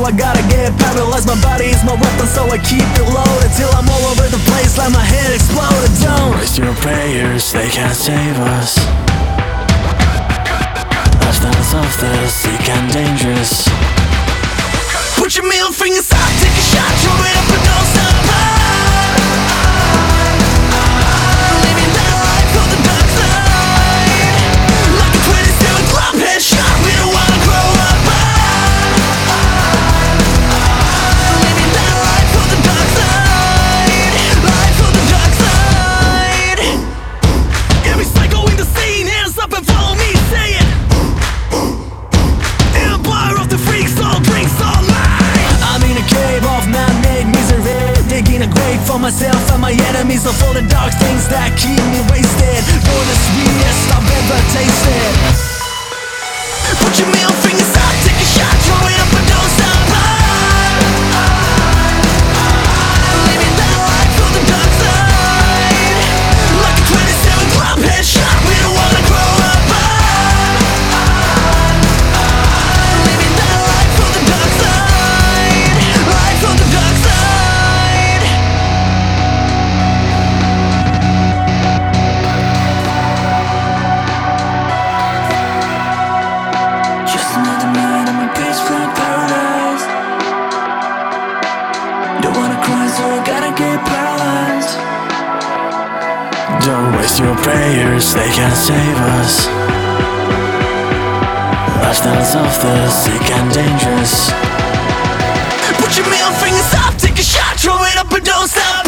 so I gotta get paralyzed. My body is my weapon, so I keep it loaded till I'm all over the place like my head exploded. Don't waste your prayers, they can't save us. Lifestyles of the sick and dangerous. Put your middle fingers up, take a shot, throw it up and don't stop. Living that life on the dark side, like a 27 club headshot, we don't wanna grow up. Living that life on the dark side, life on the dark side. Every psycho in the scene, hands up and follow me, say it. Empire of the freaks, all drinks, all night. I'm in a cave of man-made misery, digging a grave for myself and my enemies, of all the dark things that keep me wasted. For the sweetest I've ever tasted. Put your middle fingers up, take a shot, throw it up and don't stop. Living that life on the dark side, like a 27 club headshot, we don't wanna grow up. Living that life on the dark side, life on the dark side. Just another night on my pitch black paradise. Don't wanna cry, so I gotta get paralyzed. Don't waste your prayers, they can't save us. Lifestyles of the sick and dangerous. Put your middle fingers up, take a shot, throw it up and don't stop.